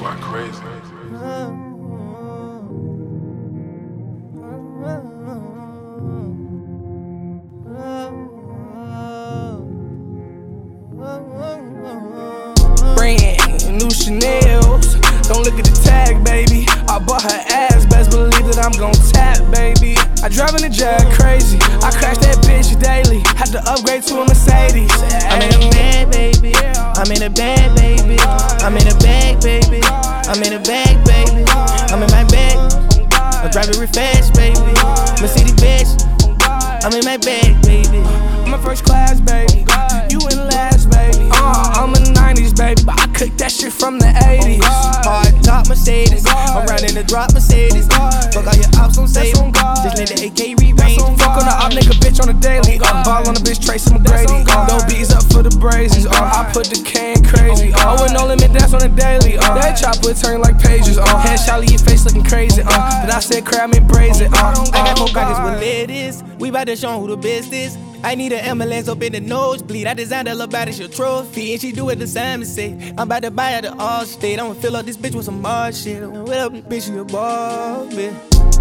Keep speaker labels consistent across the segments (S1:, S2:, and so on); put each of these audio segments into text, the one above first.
S1: Going crazy.
S2: Brand new Chanel's. Don't look at the tag, baby. I bought her ass, best believe that I'm gon' tap, baby. I drive in a Jag crazy. I crash that bitch daily. Had to upgrade to a Mercedes.
S3: I'm in a bag, baby. I'm in a bag, baby. I'm in a bag, baby. I'm in a bag, baby. I'm in my bag. I drive it real fast, baby. Mercedes bitch. I'm in my bag, baby.
S2: I'm a first class, baby. You in last, baby. I'm a 90s, baby, but I cooked that shit from the 80s.
S3: Hard top Mercedes. I'm riding the drop Mercedes. Fuck all your ops, don't say them. Just let the AK re-range.
S2: Fuck on the op nigga bitch on the daily. Ball on the bitch Tracy McGrady. Dope beats up for the brazies. I put the can crazy. With no limit, that's on the daily. That chopper turn like pages. Headshot, leave your face looking crazy. But I said crab me brazen.
S3: I got more pockets with ladies. We bout to show who the best is. I need an ambulance up in the nosebleed. I designed a little body, she a trophy. And she do it the same and say, I'm about to buy her the Allstate. I'ma fill up this bitch with some hard shit. What up, bitch, you a ball, bitch.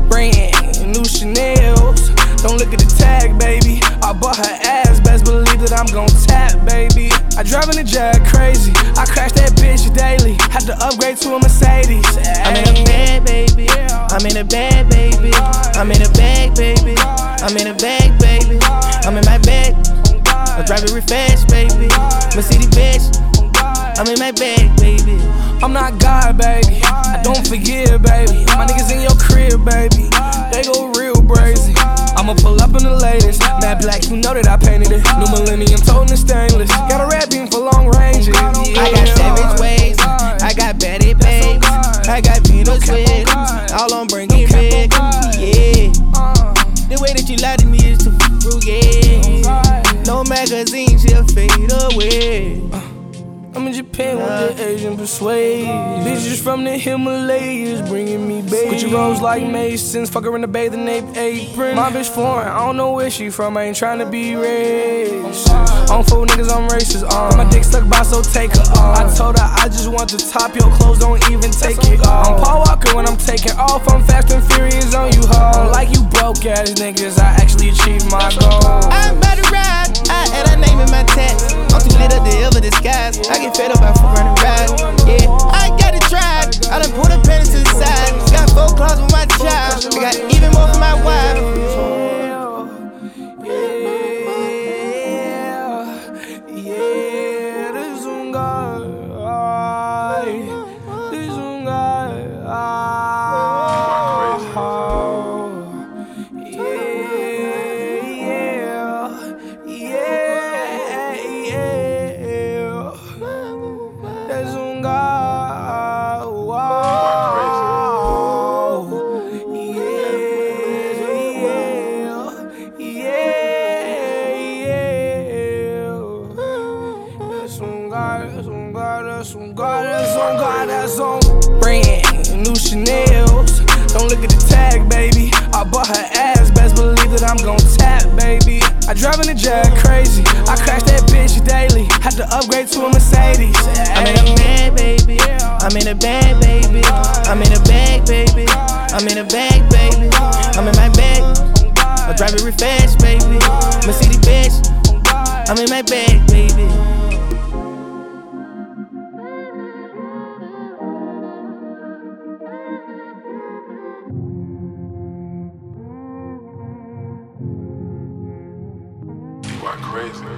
S2: Brand new Chanel's. Don't look at the tag, baby. I bought her ass, best believe that I'm gon' tap, baby. I drive in a Jag crazy. I crash that bitch daily. Had to upgrade to a Mercedes.
S3: I'm in a bag, baby. I'm in a bag, baby. I'm in a bag, baby. I'm in a bag, baby. I'm in my bag. I drive it real fast, baby. Mercedes bitch. I'm in my bag, baby.
S2: I'm not God, baby. I don't forgive, baby. My niggas in your crib, baby. They go real brazy. I'ma pull up in the latest. Matte black, you know that I painted it. New millennium, toting the stainless. Got a red beam for long ranges.
S3: I got savage ways. I got baddie babes. I got Venus with. All I'm bringing big. Yeah. The way that you lie to me is too frugal. No magazine, she'll fade away.
S2: I'm in Japan with the Asian persuade. Bitches from the Himalayas bringing me baby. Gucci rolls like Masons, fuck her in the bathing ape apron. My bitch foreign, I don't know where she from, I ain't tryna be raised. On four niggas, I'm racist, my dick stuck by, so take her off. I told her I just want the top, your clothes don't even take it off. I'm Paul Walker when I'm taking off, I'm fast and furious on you, ho. Like you broke ass niggas, I actually achieved my goal.
S3: I'm about to ride, I had her name in my text. I'm too lit up to ever disguise. I get fed up by running rides. Yeah, I got it tried. I done put a pen to the side. Got 4 claws with my child. I got even more for my wife.
S2: Yeah, this one God. This one God. That's on brand new Chanel's. Don't look at the tag, baby. I bought her ass, best believe that I'm gon' tap, baby. I drive in a Jag crazy. I crash that bitch daily. Had to upgrade to a Mercedes.
S3: I'm in a bag, baby. I'm in a bag, baby. I'm in a bag, baby. I'm in a bag, baby. I'm in my bag. I drive it real fast, baby. Mercedes bitch. I'm in my bag, baby.
S1: Going crazy.